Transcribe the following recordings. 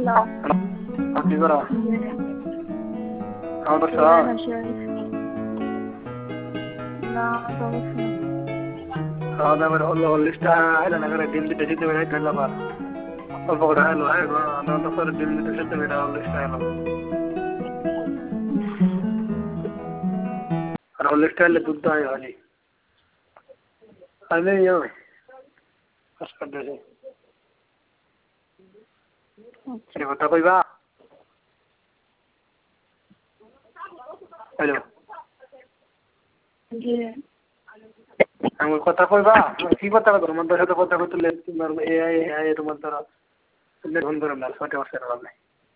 Hello. কি করা খাওয়া দাওয়া খাওয়া দাওয়া হলো লিস্টটা আইলা না করে ডিম দিতে দিতে বেড়ে গেল আবার অল্প করে হলো আধা করে ডিম দিতে দিতে বেড়ে লিস্টটা এলো আর লিস্টটা এলে দুধ হয় হলি আমি ইয়ে কাজ করতেছি আচ্ছা কথা কইবা হ্যালো জি আমি কথা কইবা কি কথা কইবা তোমার সাথে কথা কইতে তোমার এআই তোমার দ্বারা তুমি ফোন করে না ছয়টা বছর হবে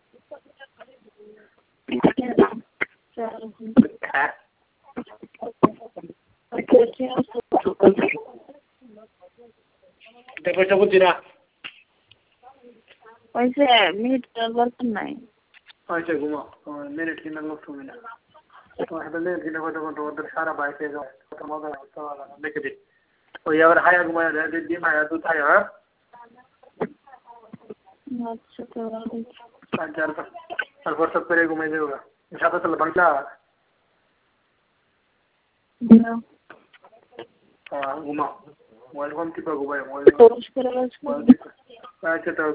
হ্যাঁ দেখো তো বুঝিরা ওইসে মিনিট বলতেন নাই আচ্ছা ঘুমা মিনিট কিনা লোক তুমি না তোমার সাথে মিনিট কিনা কথা বলতে ওদের সারা বাইকে যায় কত মজা দেখে দিই ওই আবার হায়া ঘুমায় দিন হায়া দুধ হায়া আচ্ছা তো তারপর সব করে ঘুমাই যাবো সাথে চলে বাংলা ঘুমাও মোবাইল ফোন টিপা ঘুমাই মোবাইল আচ্ছা